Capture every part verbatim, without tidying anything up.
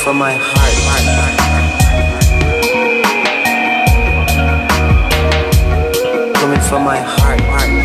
from my heart. Coming from my heart.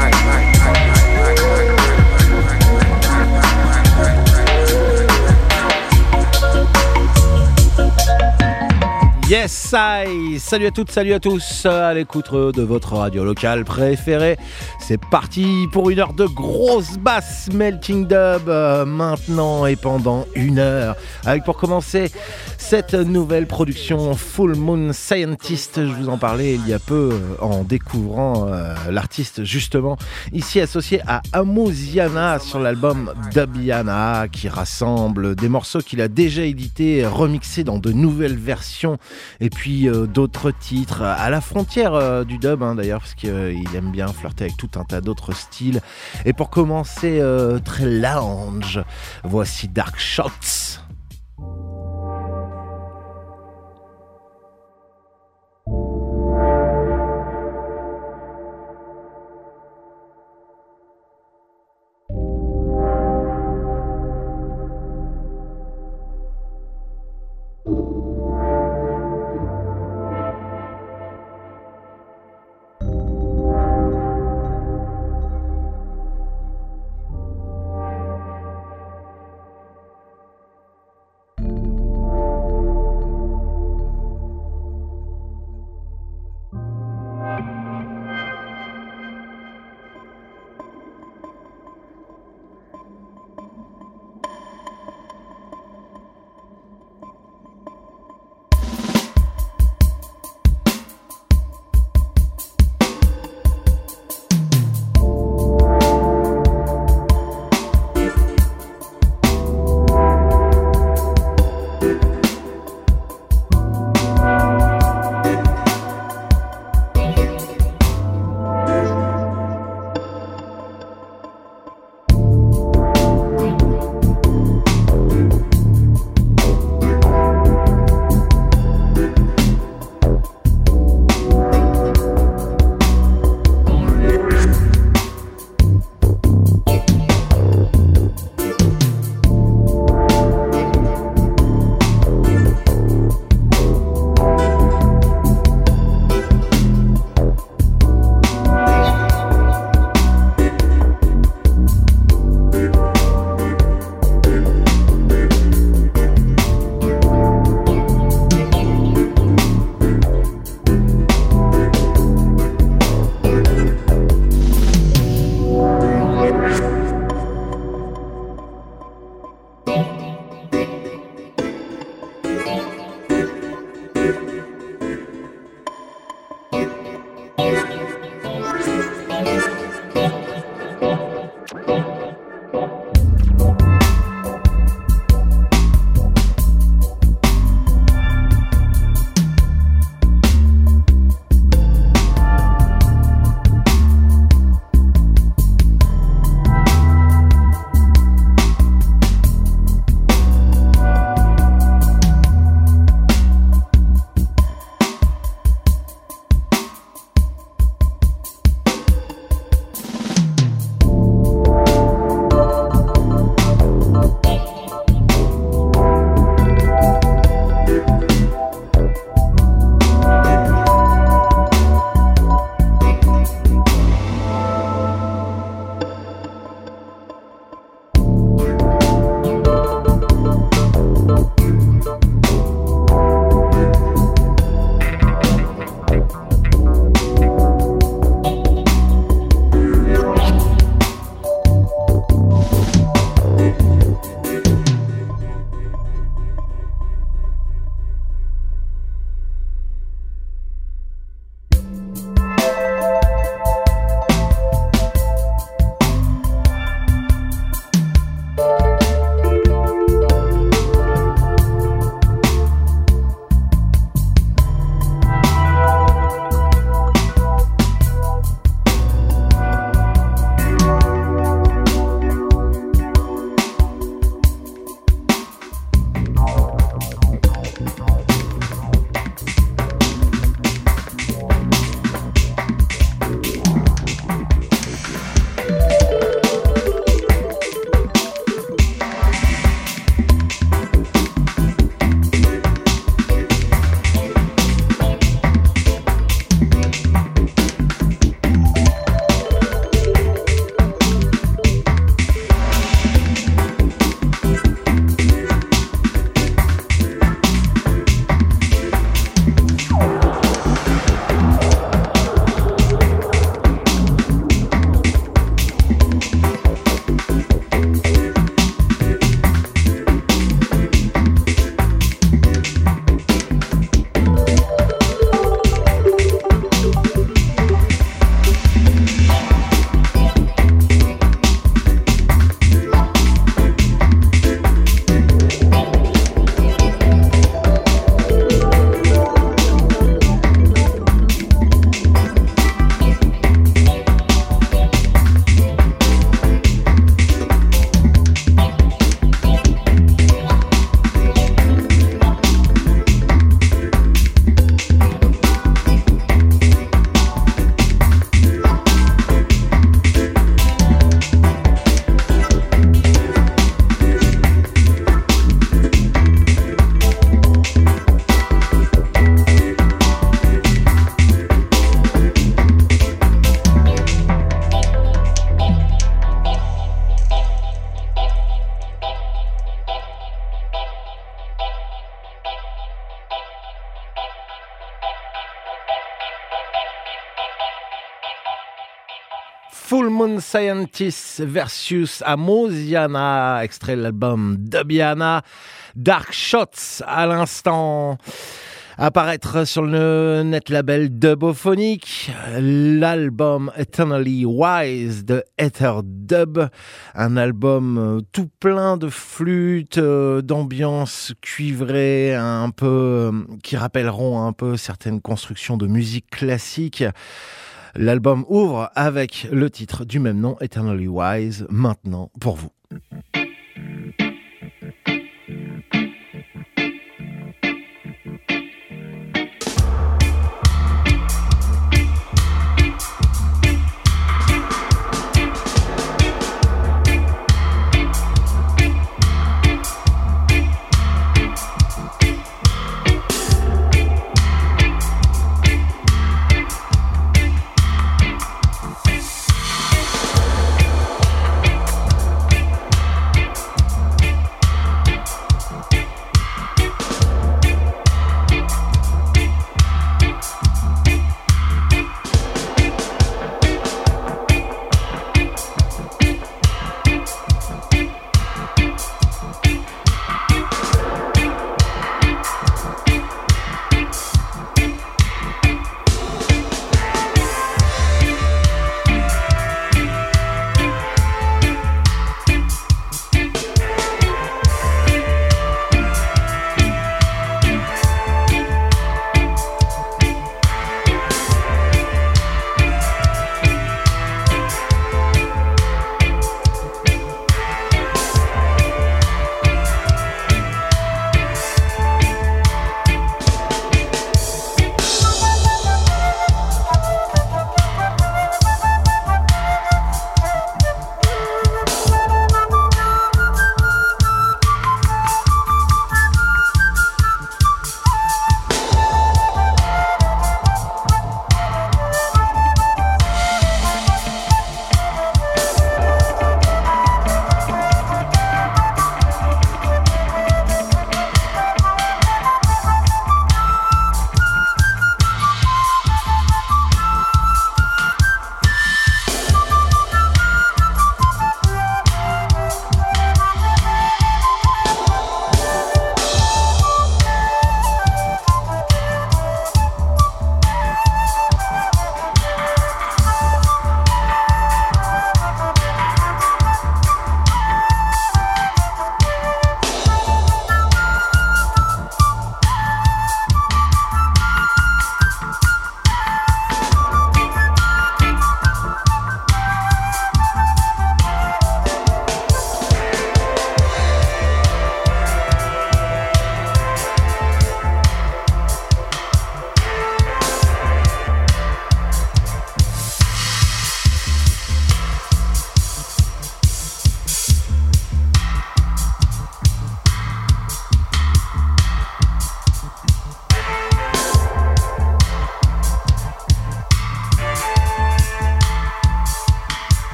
Yes, I. Salut à toutes, salut à tous, à l'écoute de votre radio locale préférée. C'est parti pour une heure de grosse basse melting dub, euh, maintenant et pendant une heure. Avec pour commencer cette nouvelle production Full Moon Scientist. Je vous en parlais il y a peu euh, en découvrant euh, l'artiste justement ici associé à Amousiana sur l'album Dubiana, qui rassemble des morceaux qu'il a déjà édités, remixés dans de nouvelles versions. Et puis euh, d'autres titres à la frontière euh, du dub hein, d'ailleurs, parce qu'il euh, aime bien flirter avec tout un tas d'autres styles. Et pour commencer euh, très lounge, voici Dark Shots. Full Moon Scientist versus Amosiana, extrait de l'album Dubiana. Dark Shots à l'instant. Apparaître sur le net label Dubophonic, l'album Eternally Wise de Ether Dub, un album tout plein de flûtes, d'ambiance cuivrée, un peu, qui rappelleront un peu certaines constructions de musique classique. L'album ouvre avec le titre du même nom, Eternally Wise, maintenant pour vous.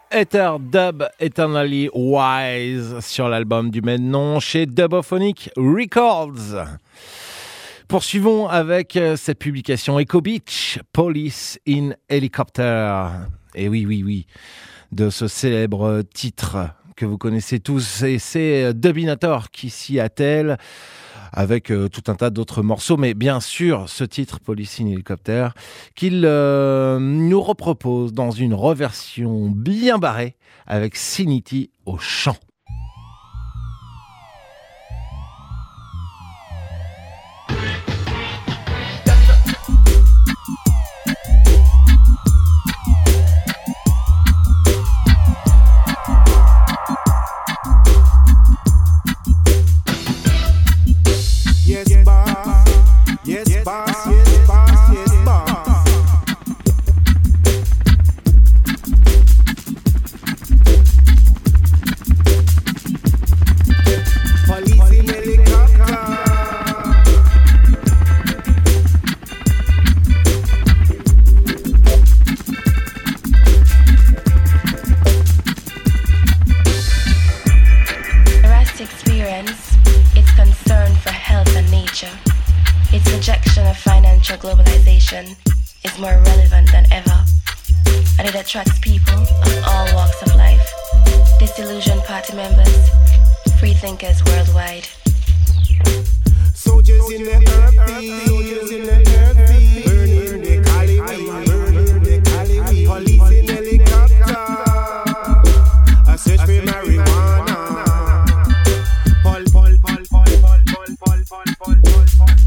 Ether Dub Eternally Wise sur l'album du même nom chez Dubophonic Records. Poursuivons avec cette publication Echo Beach, Police in Helicopter. Et oui, oui, oui, de ce célèbre titre que vous connaissez tous, et c'est Dubinator qui s'y attelle avec euh, tout un tas d'autres morceaux, mais bien sûr ce titre Police in Helicopter qu'il euh, nous repropose dans une reversion bien barrée avec Sinity au chant. Yes, boss, yes, boss, yes, boss. Police in helicopter. Erastic experience, it's concern for health and nature. Its rejection of financial globalization is more relevant than ever, and it attracts people of all walks of life, disillusioned party members, free thinkers worldwide. Soldiers in the earth, soldiers in the earth, burning the Cali, burning the Cali, police in helicopter, a search for marijuana. Pol, pol, pol, pol, pol, pol, pol, pol, pol, pol.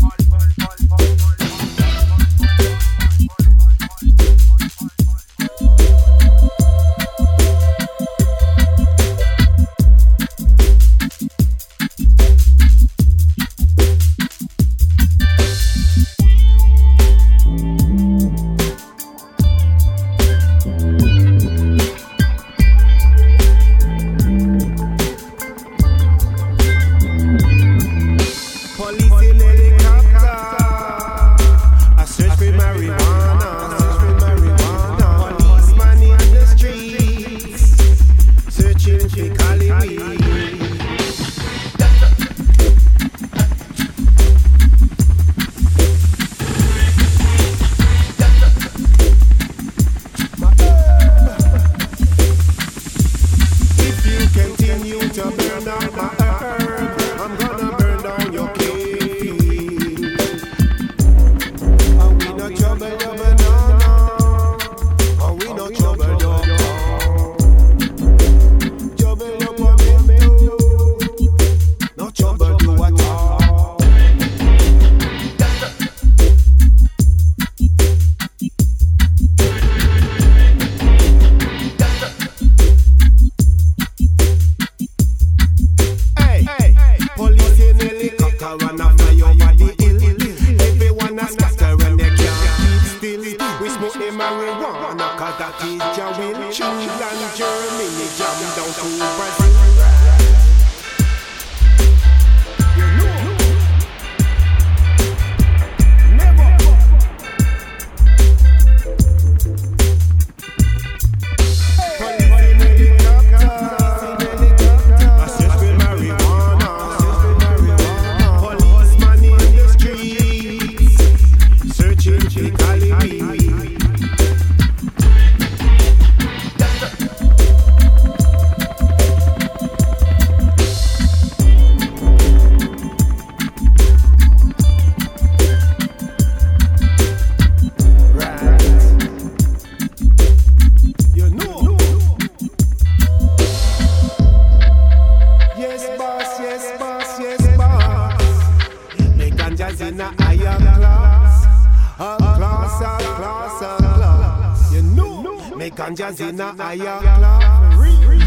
Ganja's in a higher class,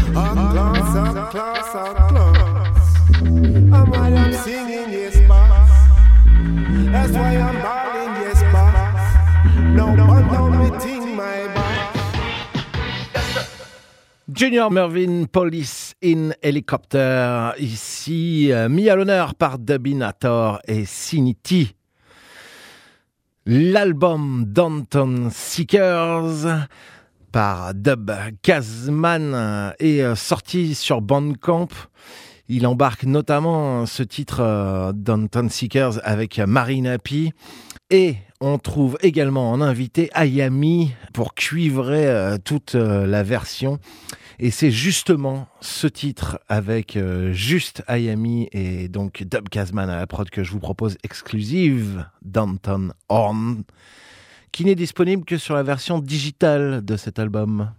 up class, up class, up class. I'm while I'm singing, yes, boss. That's why I'm balling, yes, boss. No one down me ting, my boss. Junior Mervin, Police in Helicopter, ici euh, mis à l'honneur par Dubinator et Sinity. L'album Downtown Seekers par Dub Kazman est sorti sur Bandcamp. Il embarque notamment ce titre euh, Downtown Seekers avec Marina P. Et on trouve également en invité Ayami pour cuivrer euh, toute euh, la version. Et c'est justement ce titre avec euh, juste Ayami et donc Dub Kazman à la prod que je vous propose exclusive, Downtown Horn, qui n'est disponible que sur la version digitale de cet album.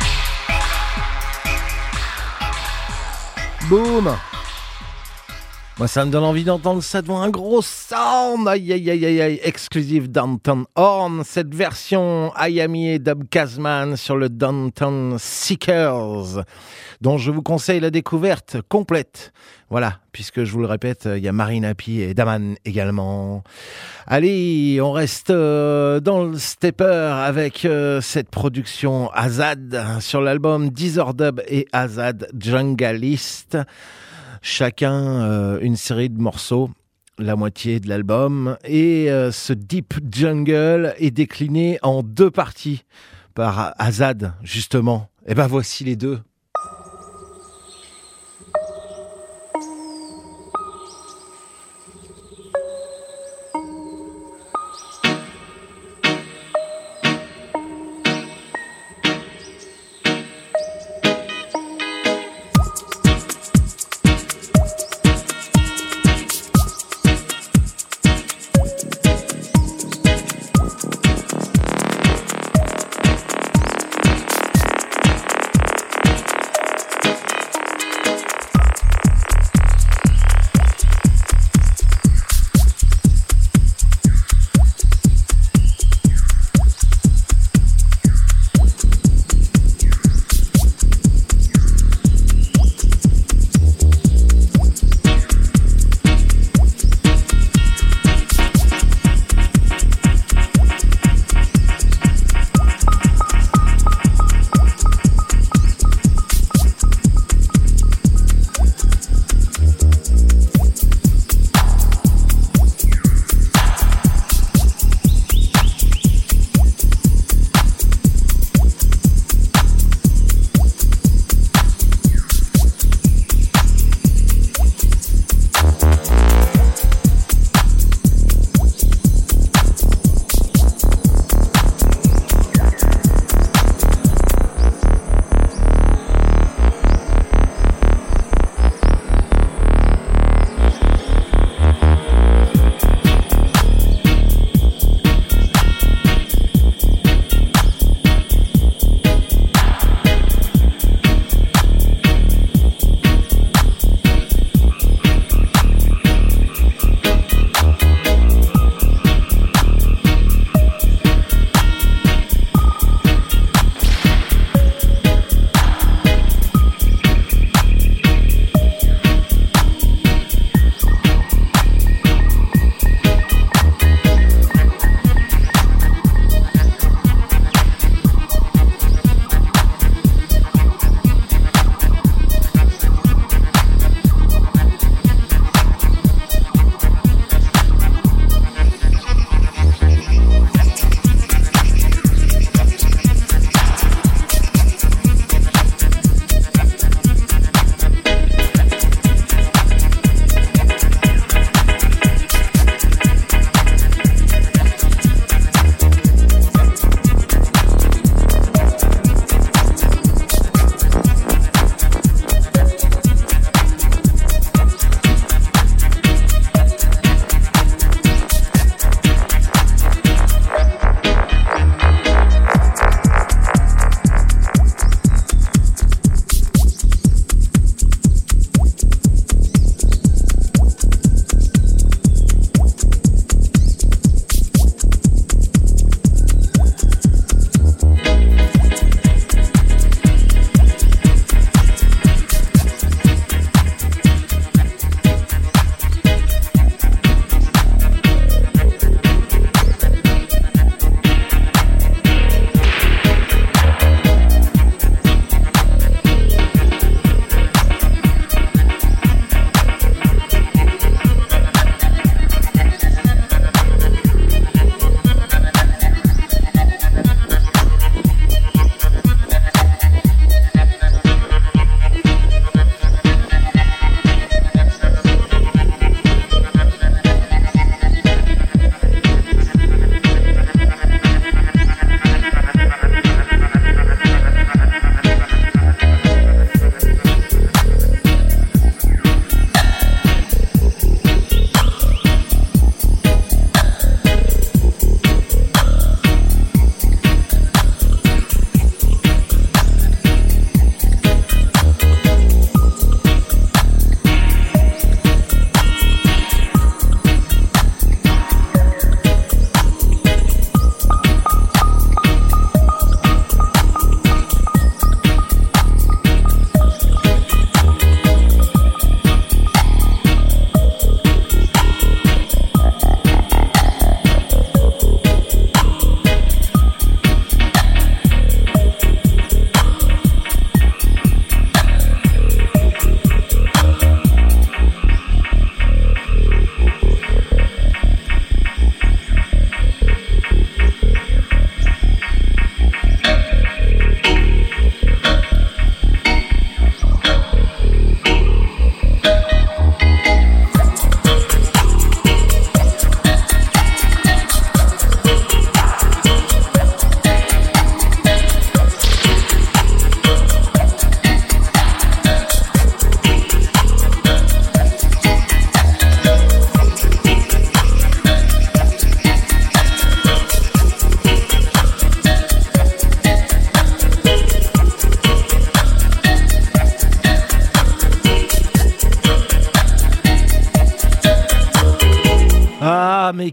Boom. Moi, ça me donne envie d'entendre ça devant un gros sound. Aïe, aïe, aïe, aïe, aïe. Exclusive Downtown Horn. Cette version Ayami et Dub Kazman sur le Downtown Seekers, dont je vous conseille la découverte complète. Voilà, puisque je vous le répète, il y a Marina P et Daman également. Allez, on reste euh, dans le stepper avec euh, cette production Azad sur l'album Deezer Dub et Azad Junglist. Chacun euh, une série de morceaux, la moitié de l'album, et euh, ce Deep Jungle est décliné en deux parties par Azad, justement. Et ben voici les deux.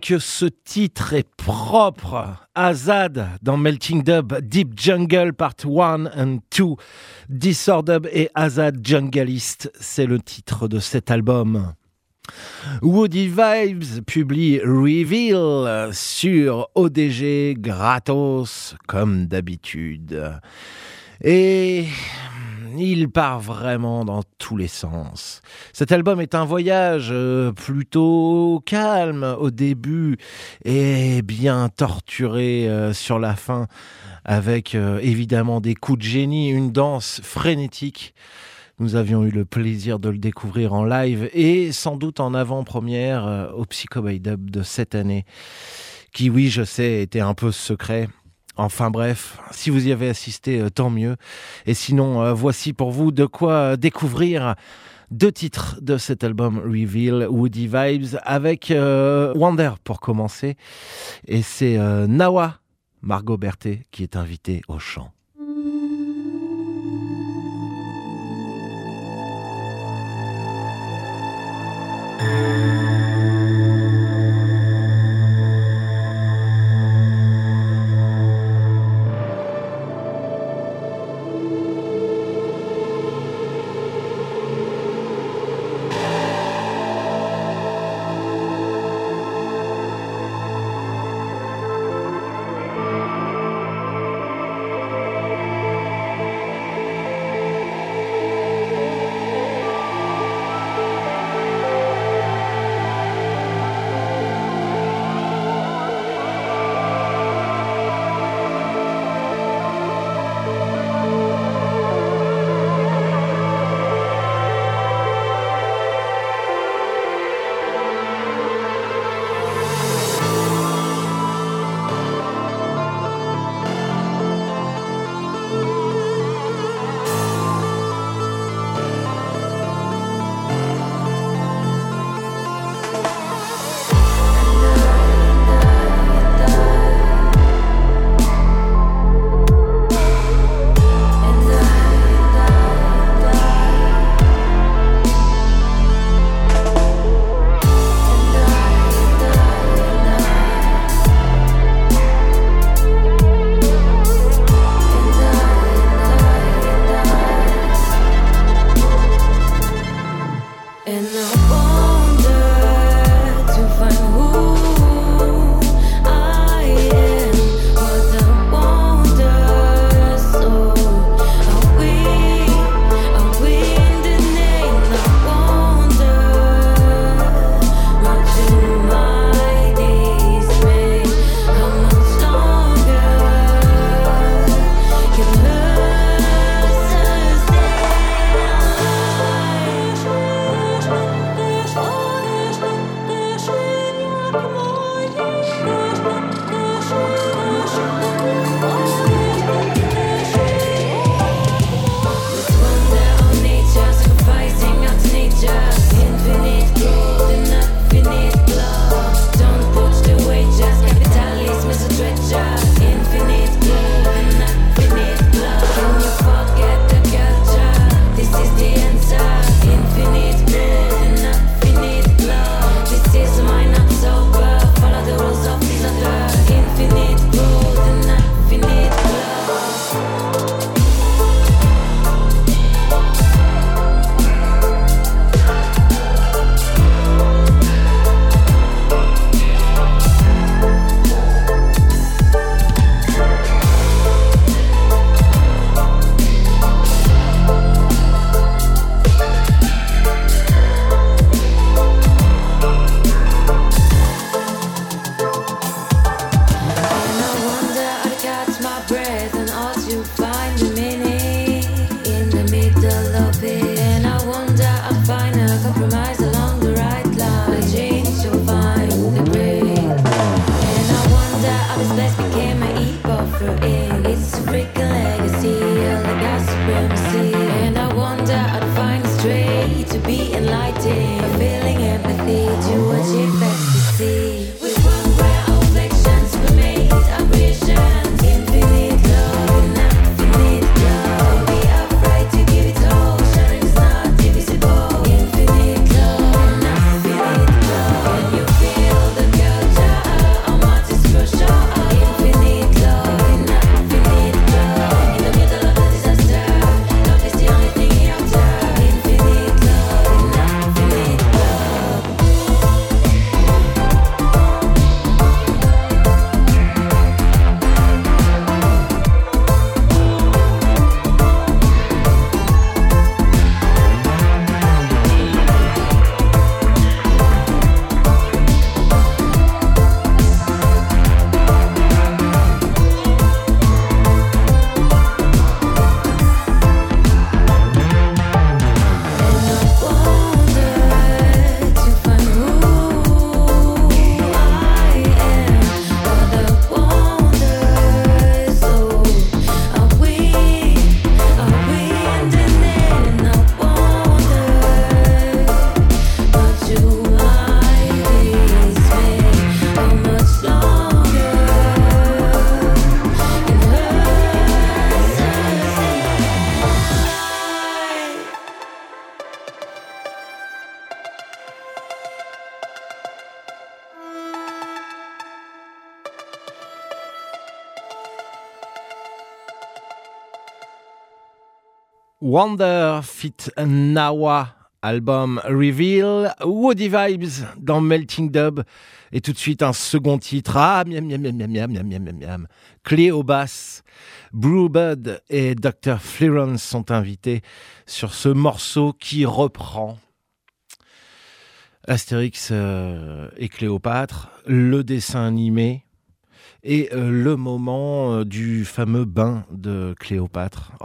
que ce titre est propre. Azad dans Melting Dub, Deep Jungle Part un and deux. Disordub et Azad Jungleist, c'est le titre de cet album. Woody Vibes publie Reveal sur O D G gratos, comme d'habitude. Et il part vraiment dans tous les sens. Cet album est un voyage euh, plutôt calme au début et bien torturé euh, sur la fin, avec euh, évidemment des coups de génie, une danse frénétique. Nous avions eu le plaisir de le découvrir en live et sans doute en avant-première euh, au Psycho by Dub de cette année, qui, oui, je sais, était un peu secret. Enfin bref, si vous y avez assisté, euh, tant mieux. Et sinon, euh, voici pour vous de quoi euh, découvrir deux titres de cet album Reveal, Woody Vibes, avec euh, Wonder pour commencer. Et c'est euh, Nawa, Margot Berthet, qui est invitée au chant. Wonder Fit Nawa, album Reveal, Woody Vibes dans Melting Dub. Et tout de suite un second titre, ah miam miam miam miam miam miam miam miam miam. Clé au basse, Brewbud et docteur Florence sont invités sur ce morceau qui reprend Astérix euh, et Cléopâtre, le dessin animé et euh, le moment euh, du fameux bain de Cléopâtre. Oh,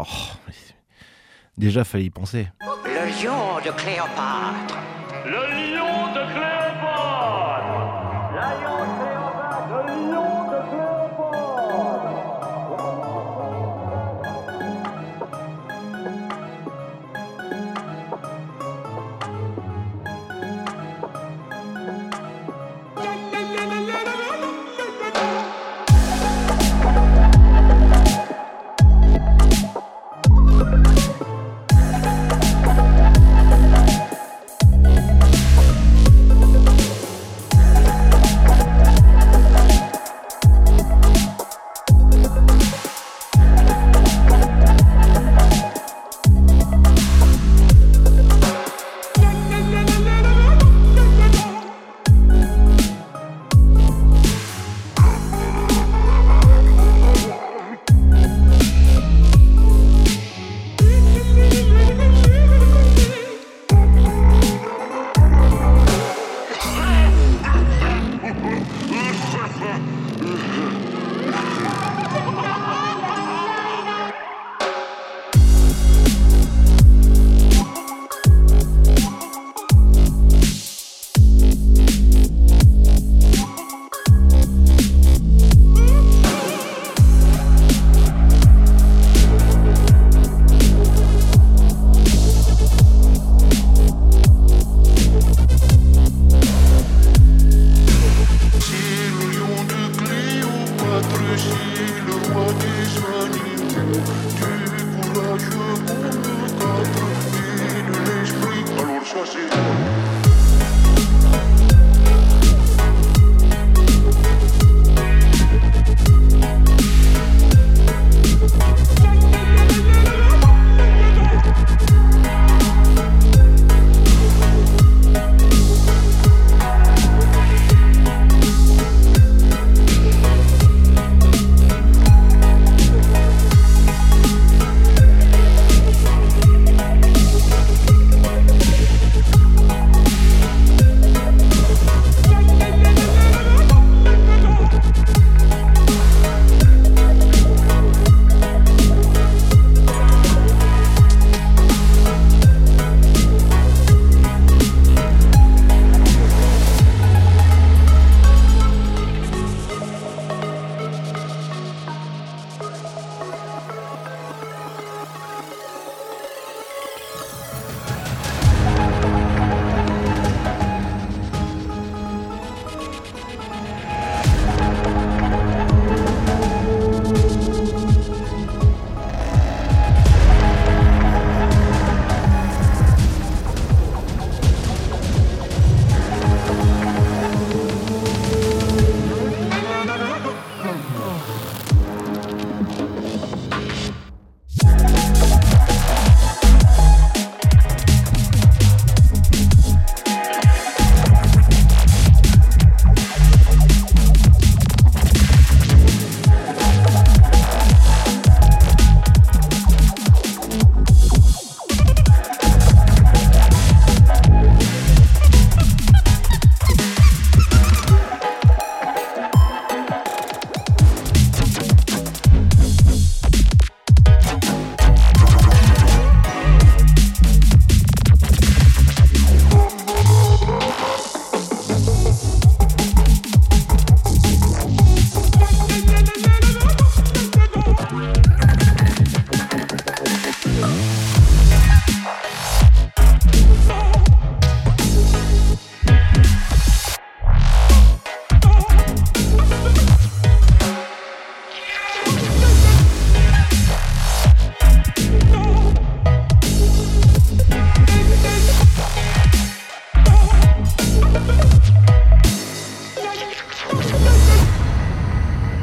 déjà fallait y penser. Le lion de Cléopâtre. Le lion de Cléopâtre. Le lion de Cléopâtre. Le lion de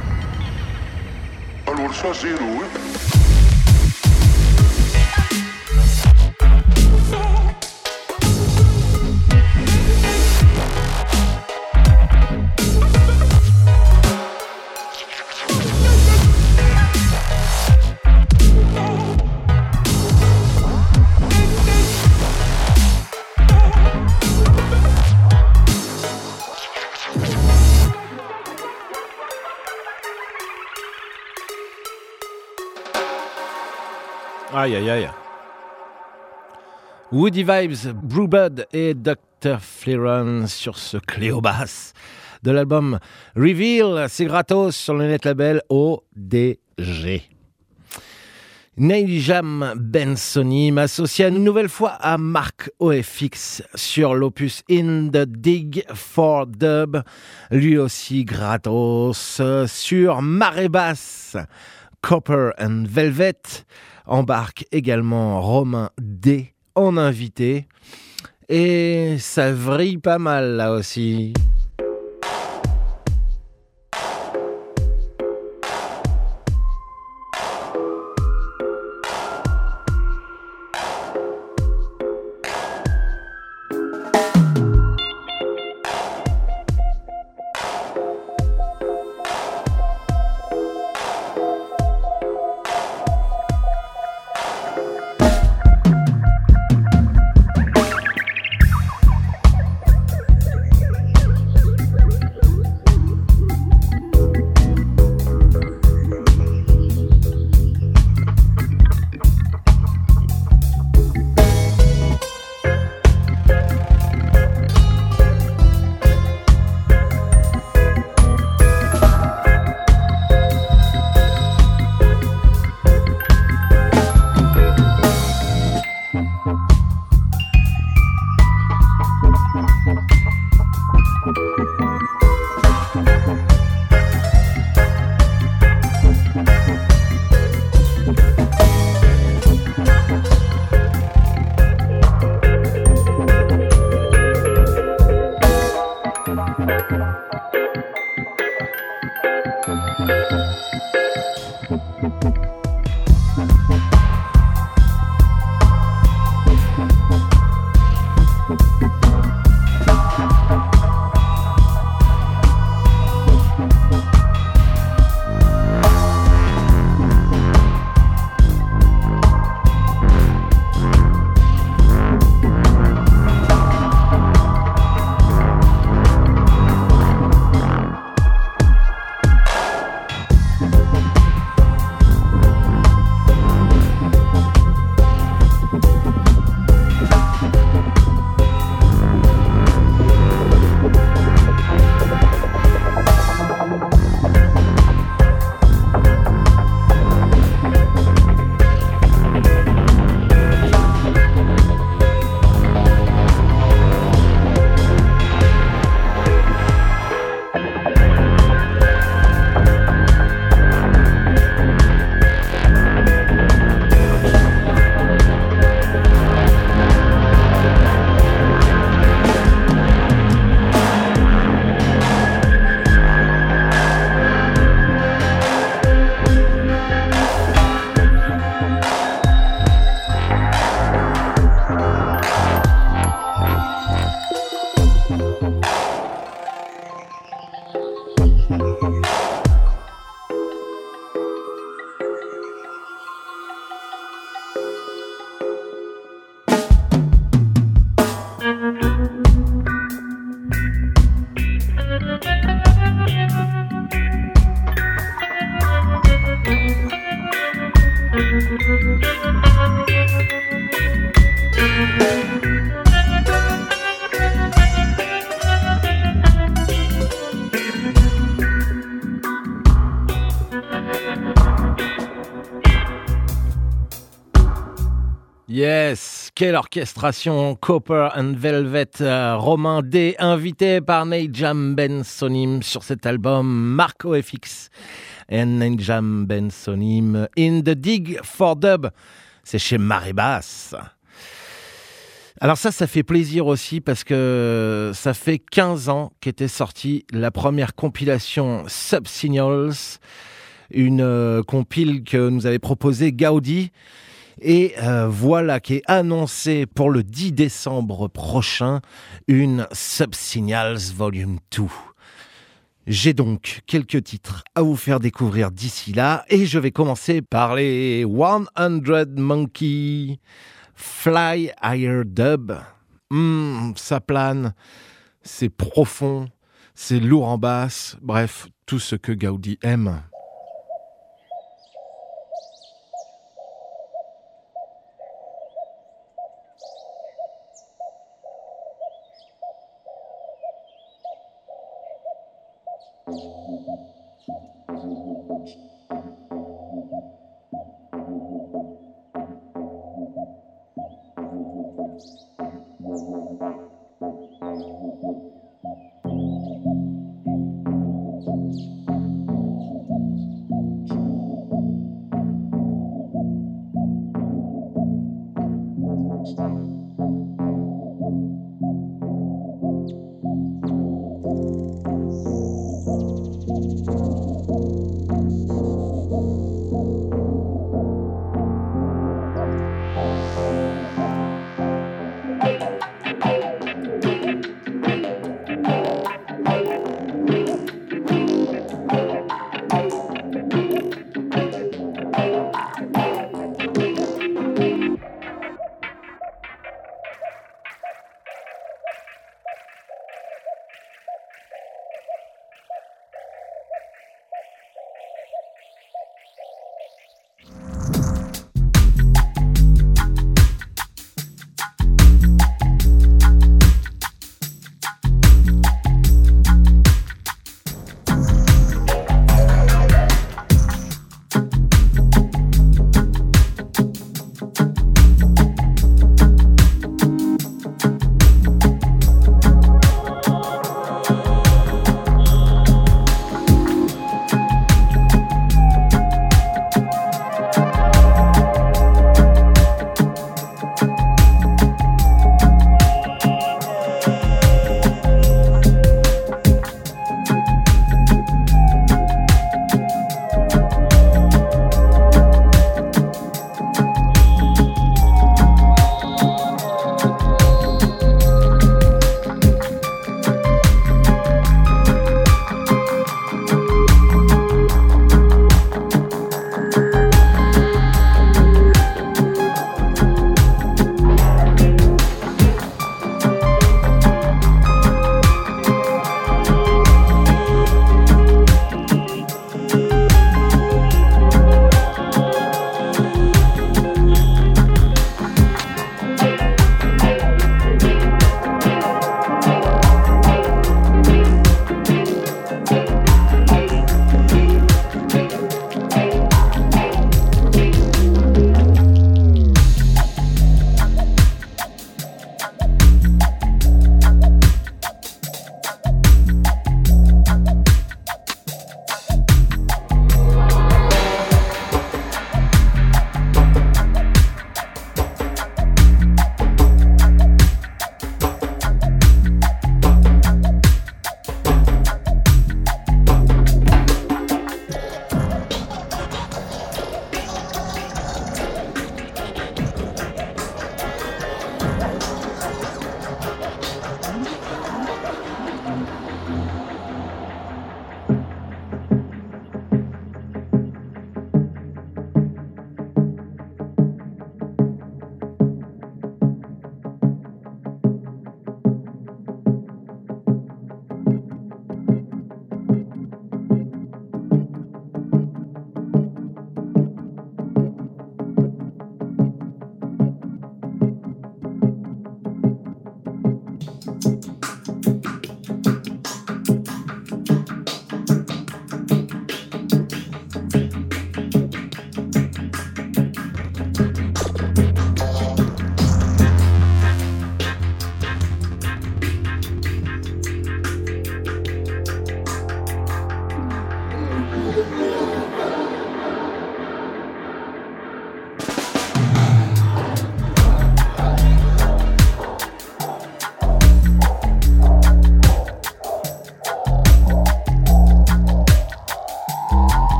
Alors ça c'est loin. Aïe aïe aïe. Woody Vibes, Brewbud et docteur Fleron sur ce Cléobass de l'album Reveal, c'est gratos sur le net label O D G. Nejam Ben Sonim associé une nouvelle fois à Mark O F X sur l'opus In the Dig for Dub, lui aussi gratos sur Marée Basse. Copper and Velvet embarque également Romain D en invité et ça vrille pas mal là aussi. Yes, quelle orchestration, Copper and Velvet, euh, Romain D, invité par Nejam Ben Sonim sur cet album, Mark O F X et Nejam Ben Sonim, In the Dig for Dub, c'est chez Marée Basse. Alors ça, ça fait plaisir aussi parce que ça fait quinze ans qu'était sortie la première compilation Subsignals, une euh, compile que nous avait proposée Gaudi. Et euh, voilà qui est annoncé pour le dix décembre prochain, une Subsignals Volume deux. J'ai donc quelques titres à vous faire découvrir d'ici là, et je vais commencer par les cent Monkey Fly Higher Dub. Mmh, ça plane, c'est profond, c'est lourd en basse, bref, tout ce que Gaudi aime.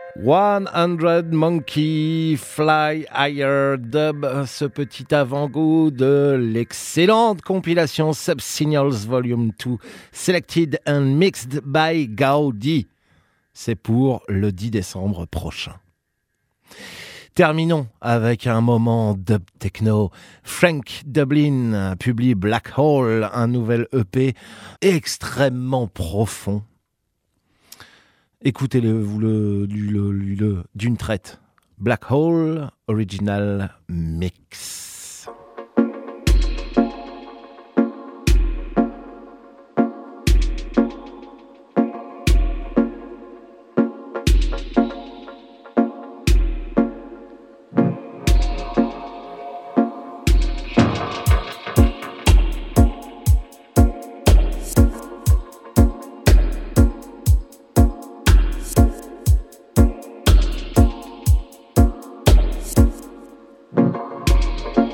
cent Monkey Fly Higher Dub, ce petit avant-goût de l'excellente compilation Subsignals Volume deux, Selected and Mixed by Gaudi. C'est pour le dix décembre prochain. Terminons avec un moment dub techno. Frank Dublin publie Black Hole, un nouvel E P extrêmement profond. Écoutez-le vous le, le, le, le, d'une traite. Black Hole Original Mix. We'll be right back.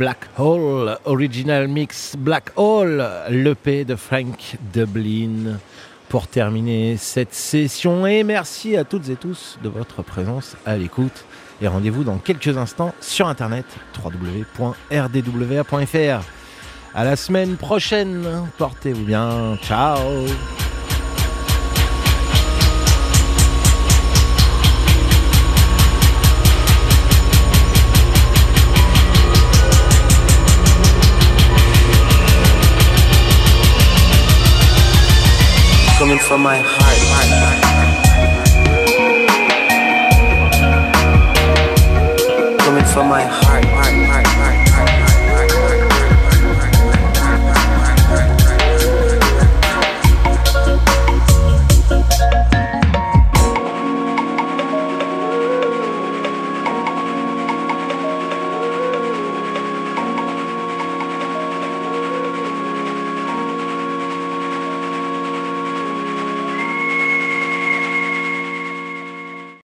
Black Hole, original mix Black Hole, l'E P de Frank Dublin, pour terminer cette session. Et merci à toutes et tous de votre présence à l'écoute. Et rendez-vous dans quelques instants sur internet w w w point r d w a point f r. À la semaine prochaine, portez-vous bien, ciao. Coming from my heart, heart, heart. Coming from my heart.